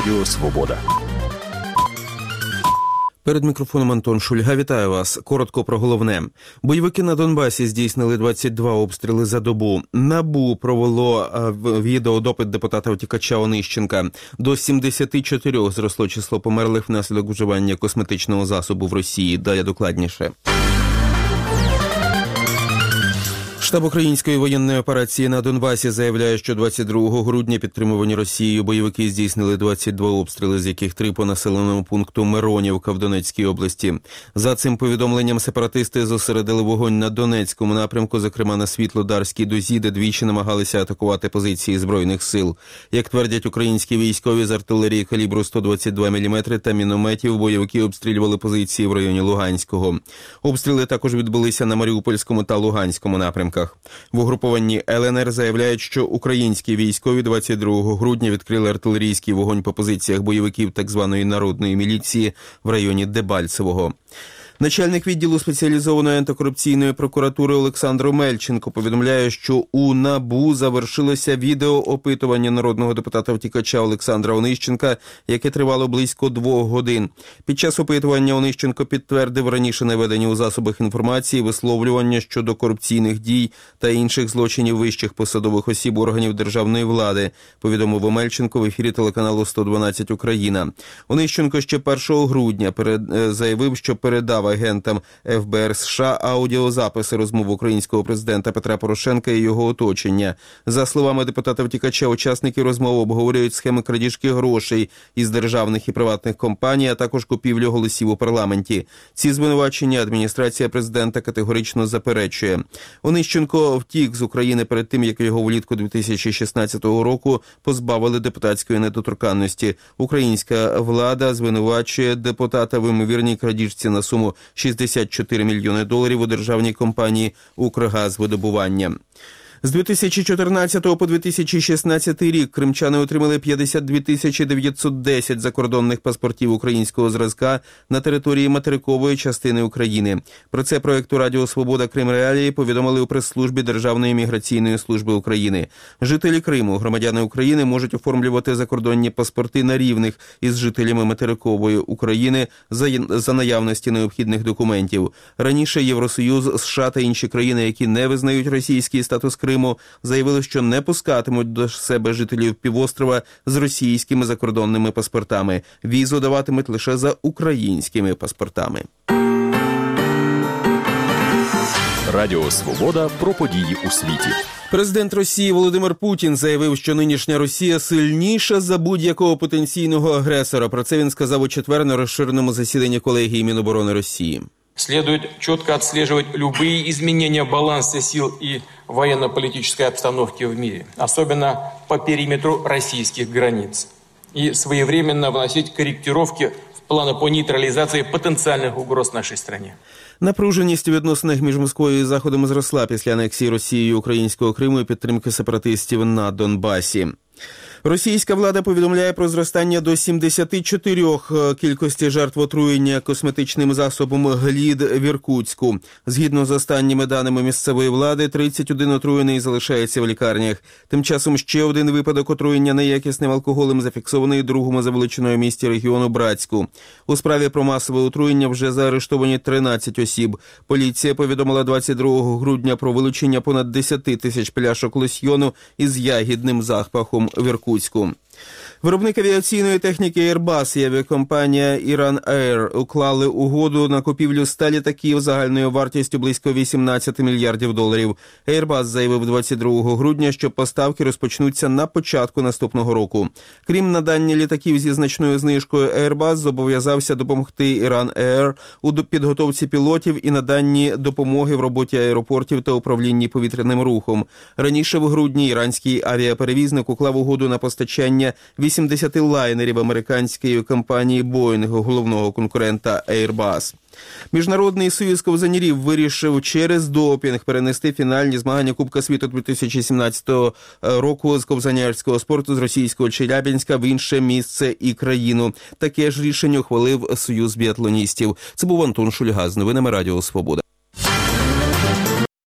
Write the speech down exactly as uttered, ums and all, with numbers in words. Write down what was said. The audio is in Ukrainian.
Радіо Свобода. Перед мікрофоном Антон Шульга. Вітаю вас. Коротко про головне. Бойовики на Донбасі здійснили двадцять два обстріли за добу. НАБУ провело відеодопит депутата-втікача Онищенка. До сімдесят чотири зросло число померлих внаслідок вживання косметичного засобу в Росії. Далі докладніше. Штаб української воєнної операції на Донбасі заявляє, що двадцять другого грудня підтримувані Росією бойовики здійснили двадцять два обстріли, з яких три по населеному пункту Миронівка в Донецькій області. За цим повідомленням сепаратисти зосередили вогонь на Донецькому напрямку, зокрема на Світлодарській дузі, де двічі намагалися атакувати позиції Збройних сил. Як твердять українські військові, з артилерії калібру сто двадцять два міліметри та мінометів бойовики обстрілювали позиції в районі Луганського. Обстріли також відбулися на Маріупольському та Луганському напрямках. В угрупованні Л Н Р заявляють, що українські військові двадцять другого грудня відкрили артилерійський вогонь по позиціях бойовиків так званої народної міліції в районі Дебальцевого. Начальник відділу спеціалізованої антикорупційної прокуратури Олександр Омельченко повідомляє, що у НАБУ завершилося відеоопитування народного депутата-втікача Олександра Онищенка, яке тривало близько двох годин. Під час опитування Онищенко підтвердив раніше наведені у засобах інформації висловлювання щодо корупційних дій та інших злочинів вищих посадових осіб органів державної влади, повідомив Омельченко в ефірі телеканалу сто дванадцять Україна. Онищенко ще першого грудня перед... заявив, що передав агентам Ф Б Р США аудіозаписи розмов українського президента Петра Порошенка і його оточення. За словами депутата-втікача, учасники розмови обговорюють схеми крадіжки грошей із державних і приватних компаній, а також купівлю голосів у парламенті. Ці звинувачення адміністрація президента категорично заперечує. Онищенко втік з України перед тим, як його влітку дві тисячі шістнадцятого року позбавили депутатської недоторканності. Українська влада звинувачує депутата в імовірній крадіжці на суму шістдесят чотири мільйони доларів у державній компанії «Укргазвидобування». З дві тисячі чотирнадцятого по дві тисячі шістнадцятий рік кримчани отримали п'ятдесят дві тисячі дев'ятсот десять закордонних паспортів українського зразка на території материкової частини України. Про це проєкту Радіо Свобода Крим Реалії повідомили у прес-службі Державної міграційної служби України. Жителі Криму, громадяни України, можуть оформлювати закордонні паспорти на рівних із жителями материкової України за, за наявності необхідних документів. Раніше Євросоюз, США та інші країни, які не визнають російський статус Криму, заявили, що не пускатимуть до себе жителів півострова з російськими закордонними паспортами. Візу даватимуть лише за українськими паспортами. Радіо Свобода про події у світі. Президент Росії Володимир Путін заявив, що нинішня Росія сильніша за будь-якого потенційного агресора. Про це він сказав у четвер на розширеному засіданні колегії Міноборони Росії. Следует четко отслеживать любые изменения баланса сил и военно-политической обстановки в мире, особенно по периметру российских границ, и своевременно вносить корректировки в планы по нейтрализации потенциальных угроз нашей стране. Напруженість у відносинах між Москвою і Заходом зросла після анексії Росією українського Криму і підтримки сепаратистів на Донбасі. Російська влада повідомляє про зростання до сімдесят чотири кількості жертв отруєння косметичним засобом «Глід» в Іркутську. Згідно з останніми даними місцевої влади, тридцять один отруєний залишається в лікарнях. Тим часом ще один випадок отруєння неякісним алкоголем зафіксований у другому за величиною місті регіону Братську. У справі про масове отруєння вже заарештовані тринадцять осіб. Поліція повідомила двадцять другого грудня про вилучення понад десять тисяч пляшок лосьйону із ягідним запахом в Іркутську. Виробник авіаційної техніки Airbus і авіакомпанія Iran Air уклали угоду на купівлю ста літаків загальною вартістю близько вісімнадцять мільярдів доларів. Airbus заявив двадцять другого грудня, що поставки розпочнуться на початку наступного року. Крім надання літаків зі значною знижкою, Airbus зобов'язався допомогти Iran Air у підготовці пілотів і наданні допомоги в роботі аеропортів та управлінні повітряним рухом. Раніше в грудні іранський авіаперевізник уклав угоду на постачання вісімдесят лайнерів американської компанії Boeing, головного конкурента Airbus. Міжнародний союз ковзанірів вирішив через допінг перенести фінальні змагання Кубка світу дві тисячі сімнадцятого року з ковзанярського спорту з російського Челябинська в інше місце і країну. Таке ж рішення ухвалив Союз біатлоністів. Це був Антон Шульга з новинами Радіо Свобода.